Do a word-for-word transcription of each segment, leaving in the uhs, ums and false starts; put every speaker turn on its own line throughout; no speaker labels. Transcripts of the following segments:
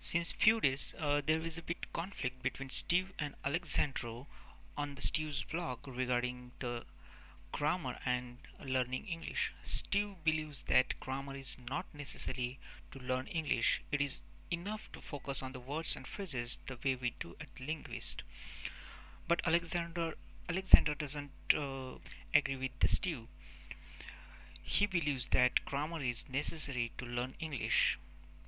Since few days, uh, there is a bit conflict between Steve and Alexandro on the Steve's blog regarding the grammar and learning English. Steve believes that grammar is not necessary to learn English. It is enough to focus on the words and phrases the way we do at Linguist. But Alexander Alexander doesn't uh, agree with the Steve. He believes that grammar is necessary to learn English.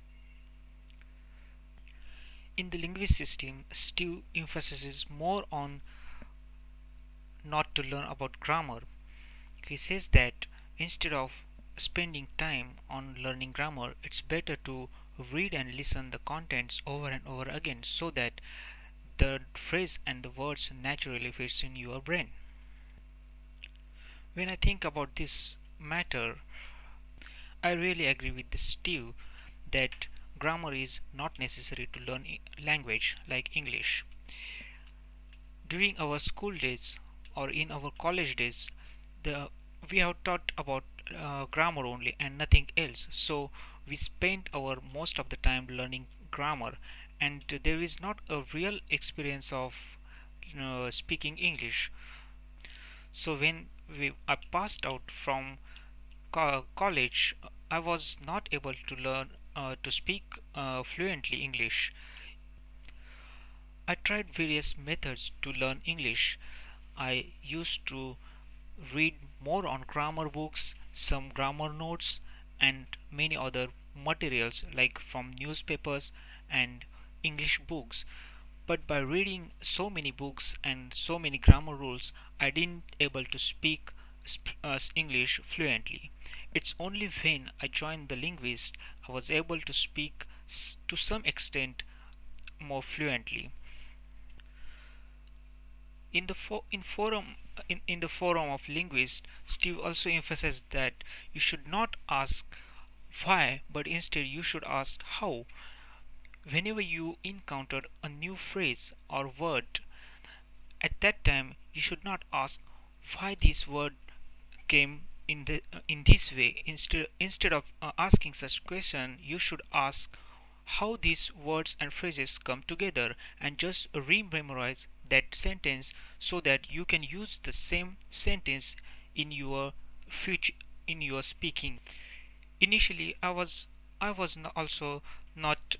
In the linguist system, Steve emphasizes more on not to learn about grammar. He says that instead of spending time on learning grammar, it's better to read and listen the contents over and over again so that the phrase and the words naturally fits in your brain. When I think about this matter, I really agree with Steve that grammar is not necessary to learn language like English. During our school days or in our college days, the we have taught about uh, grammar only and nothing else. So we spent our most of the time learning grammar, and there is not a real experience of uh, speaking English. So when we I passed out from co- college, I was not able to learn uh, to speak uh, fluently English. I tried various methods to learn English. I used to read more on grammar books, some grammar notes, and many other materials like from newspapers and English books. But by reading so many books and so many grammar rules, I didn't able to speak sp- uh, English fluently. It's only when I joined the linguist I was able to speak s- to some extent more fluently. In the fo- in forum in, in the forum of linguists, Steve also emphasized that you should not ask why, but instead you should ask how. Whenever you encounter a new phrase or word, at that time you should not ask why this word came in the uh, in this way. Instead instead of uh, asking such question, you should ask how these words and phrases come together and just re-memorize that sentence so that you can use the same sentence in your future in your speaking. Initially I was I was n- also not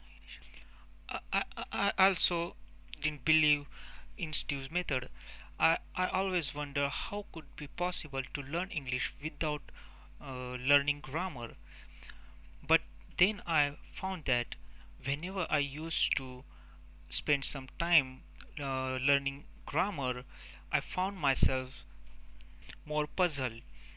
I, I, I also didn't believe in Steve's method. I, I always wonder how could it be possible to learn English without uh, learning grammar. But then I found that whenever I used to spend some time uh, learning grammar, I found myself more puzzled.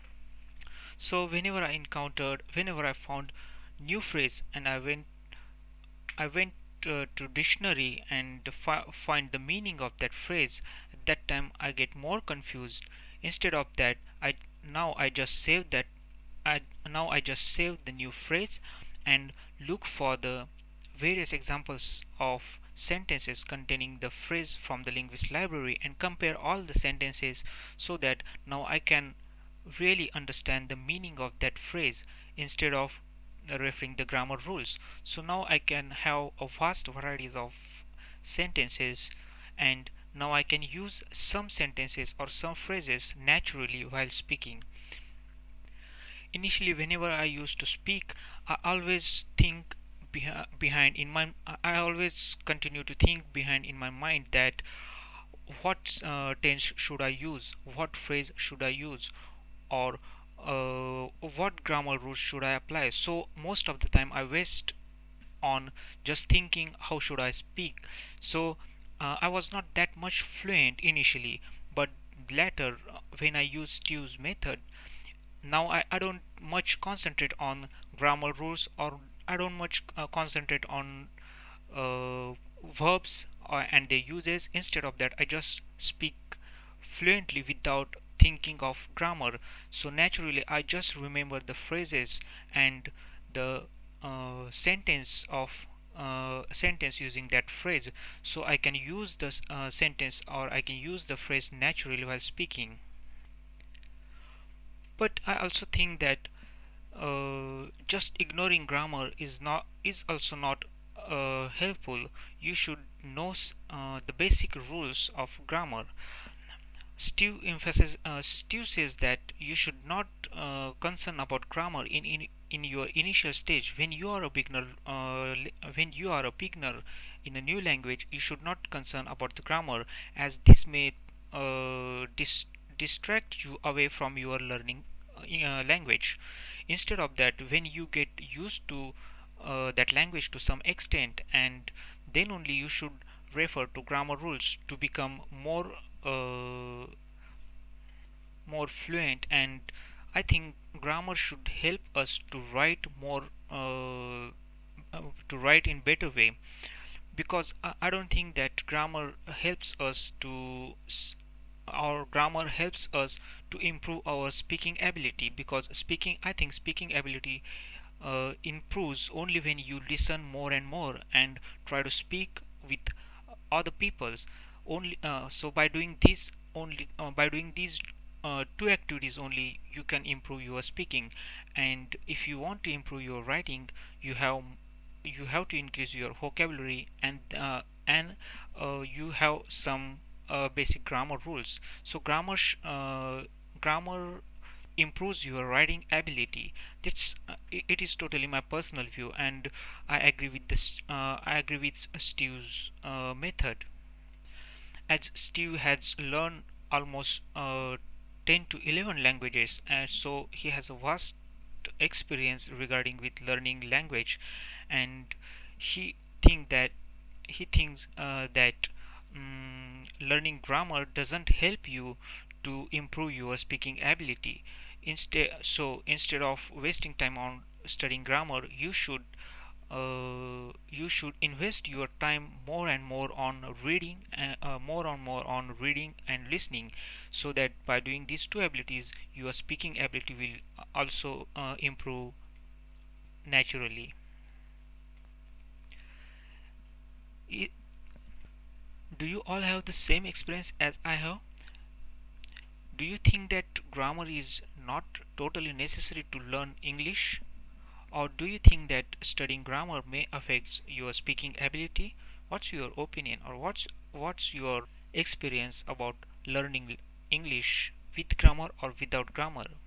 So whenever I encountered, whenever I found new phrase, and I went, I went uh, to dictionary and fi- find the meaning of that phrase. At that time, I get more confused. Instead of that, I now I just save that. I now I just save the new phrase and look for the various examples of sentences containing the phrase from the linguist library and compare all the sentences so that now I can really understand the meaning of that phrase instead of referring the grammar rules. So now I can have a vast varieties of sentences, and now I can use some sentences or some phrases naturally while speaking. Initially whenever I used to speak, I always think behi- behind in my I always continue to think behind in my mind that what uh, tense should I use, what phrase should I use, or uh, what grammar rules should I apply. So most of the time I waste on just thinking how should I speak. So uh, I was not that much fluent initially, but later uh, when I used Steve's method, now I, I don't much concentrate on grammar rules, or I don't much uh, concentrate on uh, verbs uh, and their uses. Instead of that, I just speak fluently without thinking of grammar. So naturally I just remember the phrases and the uh, sentence of uh, sentence using that phrase, so I can use the uh, sentence or I can use the phrase naturally while speaking. But I also think that uh, just ignoring grammar is not is also not uh, helpful, you should know uh, the basic rules of grammar. Steve emphasizes, uh, Steve says that you should not uh, concern about grammar in, in in your initial stage. When you are a beginner, uh, when you are a beginner in a new language, you should not concern about the grammar, as this may uh, dis- distract you away from your learning uh, language. Instead of that, when you get used to uh, that language to some extent, and then only you should refer to grammar rules to become more uh, more fluent. And I think grammar should help us to write more uh, uh, to write in better way, because I, I don't think that grammar helps us to our grammar helps us to improve our speaking ability, because speaking I think speaking ability uh, improves only when you listen more and more and try to speak with other people's only uh, so by doing this only uh, by doing these uh, two activities only, you can improve your speaking. And if you want to improve your writing, you have you have to increase your vocabulary, and uh, and uh, you have some uh, basic grammar rules. So grammar sh- uh, grammar improves your writing ability. That's uh, it is totally my personal view, and I agree with this. Uh, I agree with Steve's uh, method, as Steve has learned almost uh, ten to eleven languages, and so he has a vast experience regarding with learning language. And he think that he thinks uh, that um, learning grammar doesn't help you to improve your speaking ability. Instead, so instead of wasting time on studying grammar, you should uh, you should invest your time more and more on reading, uh, uh, more and more on reading and listening, so that by doing these two abilities, your speaking ability will also uh, improve naturally. I- do you all have the same experience as I have? Do you think that grammar is not totally necessary to learn English? Or do you think that studying grammar may affect your speaking ability? What's your opinion, or what's what's your experience about learning English with grammar or without grammar?